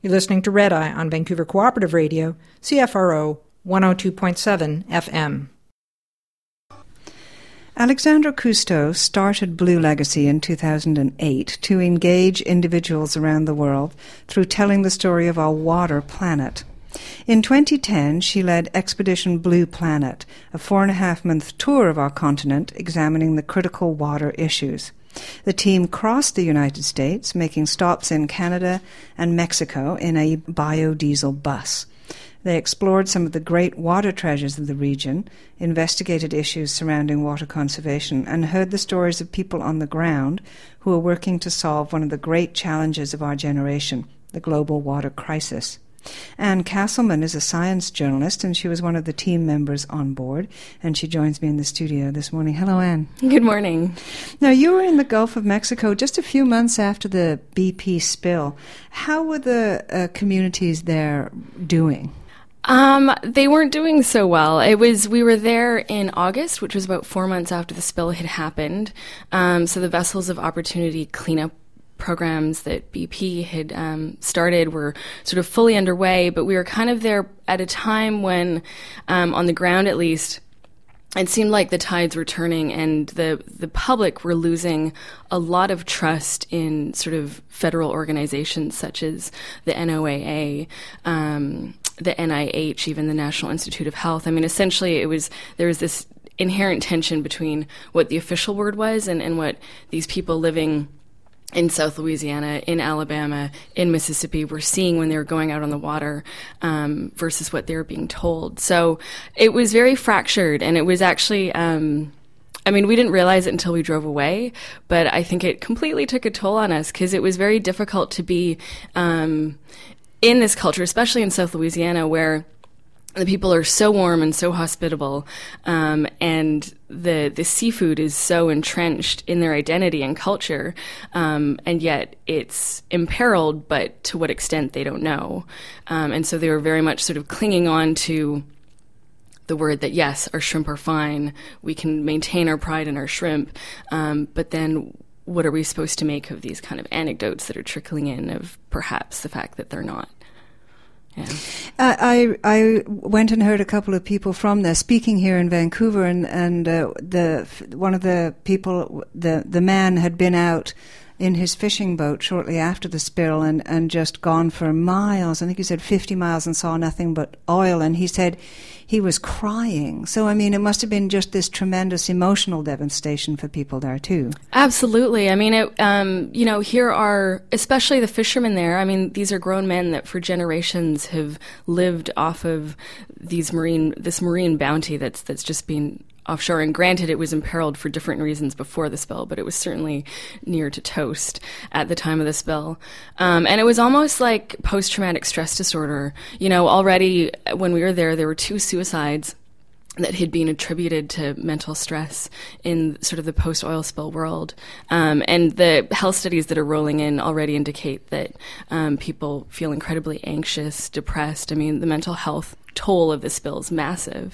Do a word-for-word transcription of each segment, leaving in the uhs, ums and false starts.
You're listening to Red Eye on Vancouver Cooperative Radio, C F R O one oh two point seven F M. Alexandre Cousteau started Blue Legacy in two thousand eight to engage individuals around the world through telling the story of our water planet. In twenty ten, she led Expedition Blue Planet, a four-and-a-half-month tour of our continent examining the critical water issues. The team crossed the United States, making stops in Canada and Mexico in a biodiesel bus. They explored some of the great water treasures of the region, investigated issues surrounding water conservation, and heard the stories of people on the ground who are working to solve one of the great challenges of our generation, the global water crisis. Anne Castleman is a science journalist, and she was one of the team members on board, and she joins me in the studio this morning. Hello, Anne. Good morning. Now, you were in the Gulf of Mexico just a few months after the B P spill. How were the uh, communities there doing? Um, they weren't doing so well. It was, we were there in August, which was about four months after the spill had happened. Um, so the Vessels of Opportunity cleanup programs that B P had um, started were sort of fully underway, but we were kind of there at a time when, um, on the ground at least, it seemed like the tides were turning and the, the public were losing a lot of trust in sort of federal organizations such as the N O A A, um, the N I H, even the National Institute of Health. I mean, essentially it was, there was this inherent tension between what the official word was and, and what these people living in South Louisiana, in Alabama, in Mississippi were seeing when they were going out on the water um, versus what they were being told. So it was very fractured, and it was actually, um, I mean, we didn't realize it until we drove away, but I think it completely took a toll on us because it was very difficult to be um, in this culture, especially in South Louisiana, where the people are so warm and so hospitable, um, and the the seafood is so entrenched in their identity and culture, um, and yet it's imperiled, but to what extent they don't know. Um, and so they were very much sort of clinging on to the word that, yes, our shrimp are fine, we can maintain our pride in our shrimp, um, but then what are we supposed to make of these kind of anecdotes that are trickling in of perhaps the fact that they're not? Yeah. Uh, I I went and heard a couple of people from there speaking here in Vancouver, and and uh, the one of the people, the the man had been out in his fishing boat shortly after the spill and, and just gone for miles. I think he said fifty miles and saw nothing but oil. And he said he was crying. So, I mean, it must have been just this tremendous emotional devastation for people there, too. Absolutely. I mean, it, um, you know, here are, especially the fishermen there, I mean, these are grown men that for generations have lived off of these marine, this marine bounty that's that's just been offshore. And granted, it was imperiled for different reasons before the spill, but it was certainly near to toast at the time of the spill. Um, and it was almost like post-traumatic stress disorder. You know, already when we were there, there were two suicides that had been attributed to mental stress in sort of the post-oil spill world. Um, and the health studies that are rolling in already indicate that um, people feel incredibly anxious, depressed. I mean, the mental health toll of the spill is massive.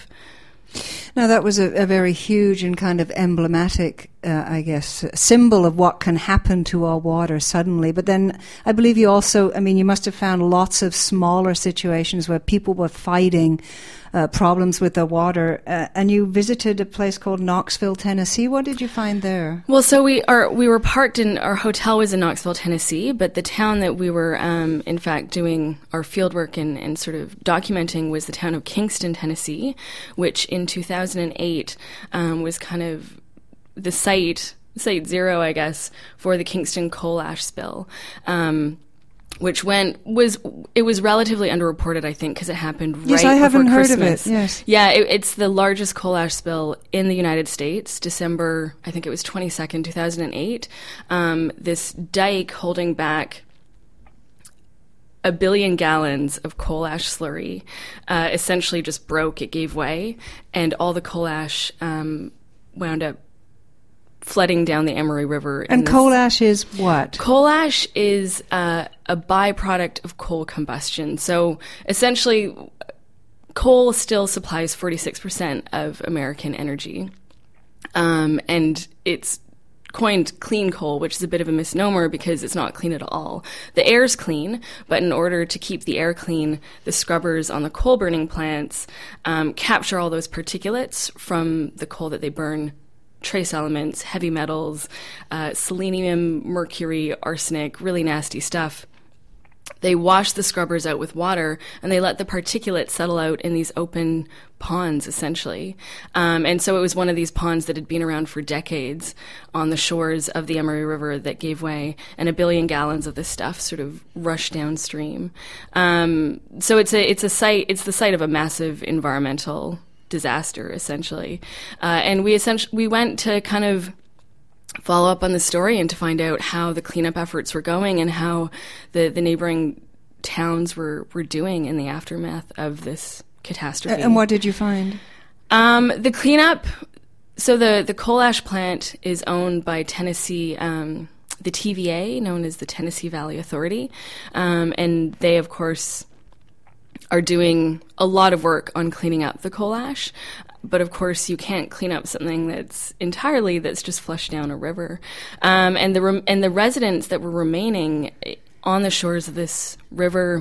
Now, that was a, a very huge and kind of emblematic, uh, I guess, symbol of what can happen to our water suddenly. But then I believe you also, I mean, you must have found lots of smaller situations where people were fighting uh, problems with the water. Uh, and you visited a place called Knoxville, Tennessee. What did you find there? Well, so we are we were parked in, our hotel was in Knoxville, Tennessee, but the town that we were, um, in fact, doing our fieldwork and, and sort of documenting was the town of Kingston, Tennessee, which in two thousand eight um, was kind of the site, site zero, I guess, for the Kingston coal ash spill. Um, which went was it was relatively underreported, I think, because it happened right yes, I before haven't Christmas. Heard of it. Yes, yeah, it, it's the largest coal ash spill in the United States. December, I think it was twenty-second, two thousand eight. Um, this dike holding back a billion gallons of coal ash slurry uh, essentially just broke. It gave way, and all the coal ash um, wound up flooding down the Emory River. And coal ash is what? Coal ash is uh, a byproduct of coal combustion. So essentially, coal still supplies forty-six percent of American energy. Um, and it's coined clean coal, which is a bit of a misnomer because it's not clean at all. The air's clean, but in order to keep the air clean, the scrubbers on the coal burning plants um, capture all those particulates from the coal that they burn, trace elements, heavy metals, uh, selenium, mercury, arsenic, really nasty stuff. They wash the scrubbers out with water, and they let the particulates settle out in these open ponds, essentially. Um, and so it was one of these ponds that had been around for decades on the shores of the Emery River that gave way, and a billion gallons of this stuff sort of rushed downstream. Um, so it's a it's a site. It's the site of a massive environmental disaster, essentially. Uh, and we essentially we went to kind of follow up on the story and to find out how the cleanup efforts were going and how the, the neighboring towns were, were doing in the aftermath of this catastrophe. And what did you find? Um, the cleanup, so the, the coal ash plant is owned by Tennessee, um, the T V A, known as the Tennessee Valley Authority. Um, and they, of course, are doing a lot of work on cleaning up the coal ash. But of course, you can't clean up something that's entirely that's just flushed down a river. Um, and the re- and the residents that were remaining on the shores of this river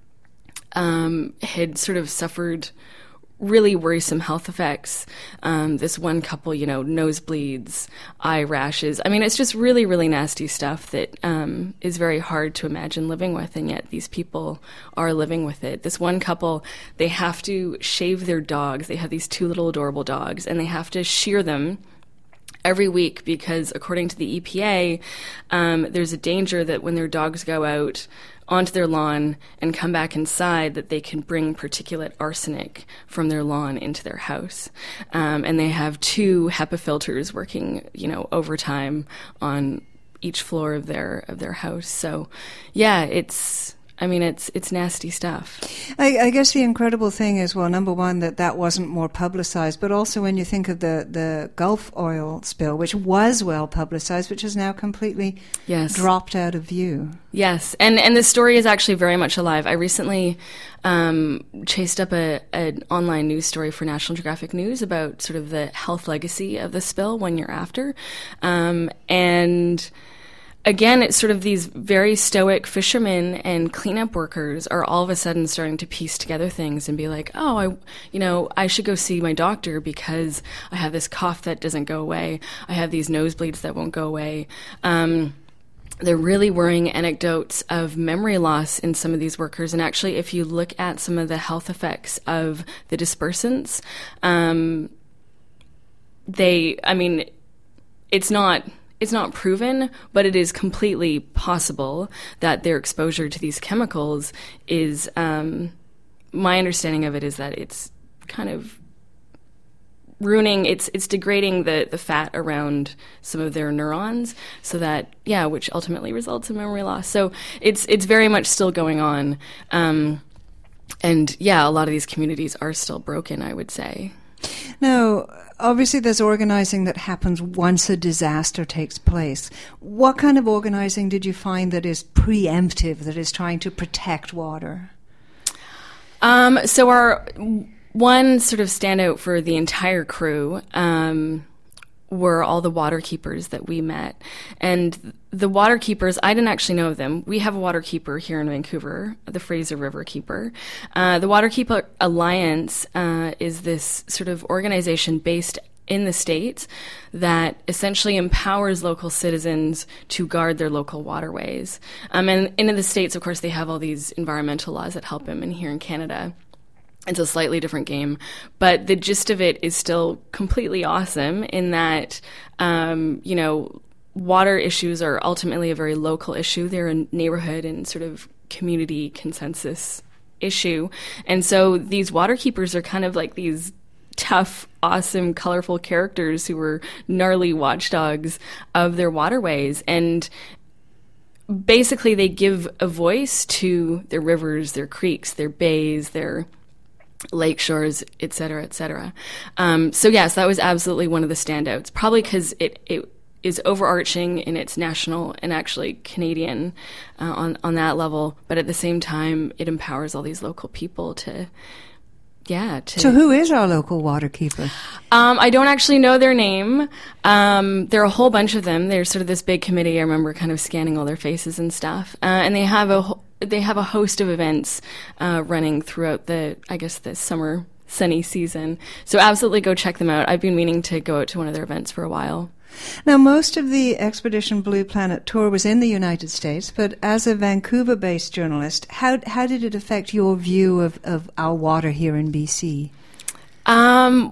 um, had sort of suffered really worrisome health effects. Um, this one couple, you know, nosebleeds, eye rashes. I mean, it's just really, really nasty stuff that um, is very hard to imagine living with, and yet these people are living with it. This one couple, they have to shave their dogs. They have these two little adorable dogs, and they have to shear them every week because, according to the E P A, um, there's a danger that when their dogs go out onto their lawn and come back inside, that they can bring particulate arsenic from their lawn into their house. Um, and they have two HEPA filters working, you know, overtime on each floor of their of their house. So, yeah, it's. I mean, it's it's nasty stuff. I, I guess the incredible thing is, well, number one, that that wasn't more publicized, but also when you think of the, the Gulf oil spill, which was well publicized, which is now completely yes. dropped out of view. Yes, and and the story is actually very much alive. I recently um, chased up a an online news story for National Geographic News about sort of the health legacy of the spill one year after, um, and again, it's sort of these very stoic fishermen and cleanup workers are all of a sudden starting to piece together things and be like, oh, I, you know, I should go see my doctor because I have this cough that doesn't go away. I have these nosebleeds that won't go away. Um, they're really worrying anecdotes of memory loss in some of these workers. And actually, if you look at some of the health effects of the dispersants, um, they, I mean, it's not... It's not proven, but it is completely possible that their exposure to these chemicals is, um, my understanding of it is that it's kind of ruining, it's it's degrading the, the fat around some of their neurons, so that, yeah, which ultimately results in memory loss. So it's it's very much still going on. Um, and, yeah, a lot of these communities are still broken, I would say. Now, obviously there's organizing that happens once a disaster takes place. What kind of organizing did you find that is preemptive, that is trying to protect water? Um, so our one sort of standout for the entire crew um, were all the water keepers that we met. And the water keepers, I didn't actually know them. We have a water keeper here in Vancouver, the Fraser River Keeper. Uh, the Water Keeper Alliance uh, is this sort of organization based in the States that essentially empowers local citizens to guard their local waterways. Um, and, and in the States, of course, they have all these environmental laws that help them. And here in Canada, it's a slightly different game, but the gist of it is still completely awesome in that, um, you know, water issues are ultimately a very local issue. They're a neighborhood and sort of community consensus issue. And so these water keepers are kind of like these tough, awesome, colorful characters who are gnarly watchdogs of their waterways. And basically they give a voice to their rivers, their creeks, their bays, their lake shores, et cetera, et cetera. Um, so yes, that was absolutely one of the standouts, probably because it, it is overarching and it's national and actually Canadian uh, on, on that level. But at the same time, it empowers all these local people to yeah. To, so who is our local waterkeeper? Um, I don't actually know their name. Um, there are a whole bunch of them. There's sort of this big committee. I remember kind of scanning all their faces and stuff. Uh, and they have a ho- they have a host of events uh, running throughout the, I guess, the summer sunny season. So absolutely go check them out. I've been meaning to go out to one of their events for a while. Now, most of the Expedition Blue Planet tour was in the United States, but as a Vancouver-based journalist, how how did it affect your view of, of our water here in B C? Um,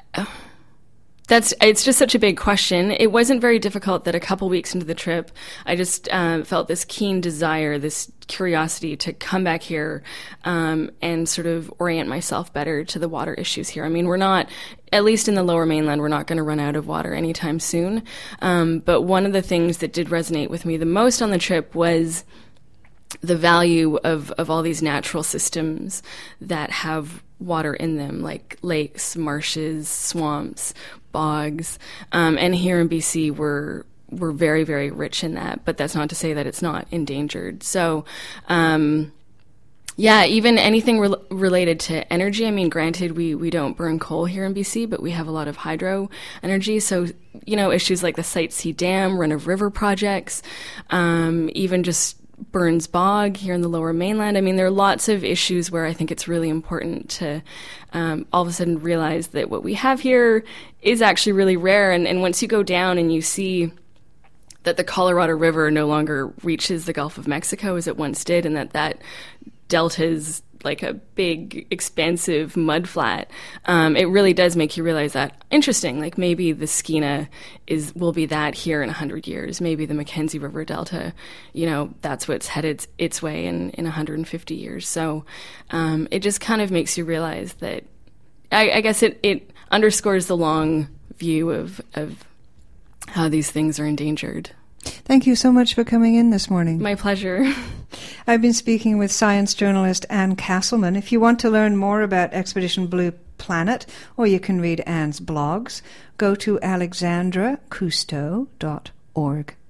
that's it's just such a big question. It wasn't very difficult that a couple weeks into the trip, I just um, felt this keen desire, this curiosity to come back here um, and sort of orient myself better to the water issues here. I mean, we're not, at least in the Lower Mainland, we're not going to run out of water anytime soon. Um, but one of the things that did resonate with me the most on the trip was the value of, of all these natural systems that have water in them, like lakes, marshes, swamps, bogs. Um, and here in B C, we're we're very, very rich in that. But that's not to say that it's not endangered. So, um, yeah, even anything re- related to energy. I mean, granted, we, we don't burn coal here in B C, but we have a lot of hydro energy. So, you know, issues like the Site C Dam, Run of River projects, um, even just Burns Bog here in the Lower Mainland. I mean, there are lots of issues where I think it's really important to um, all of a sudden realize that what we have here is actually really rare. And, and once you go down and you see that the Colorado River no longer reaches the Gulf of Mexico as it once did, and that that delta is like a big, expansive mud flat, um, it really does make you realize that, interesting, like maybe the Skeena is will be that here in one hundred years. Maybe the Mackenzie River Delta, you know, that's what's headed its way in, in one hundred fifty years. So um, it just kind of makes you realize that, I, I guess it, it underscores the long view of, of how these things are endangered. Thank you so much for coming in this morning. My pleasure. I've been speaking with science journalist Anne Castleman. If you want to learn more about Expedition Blue Planet, or you can read Anne's blogs, go to alexandra cousteau dot org.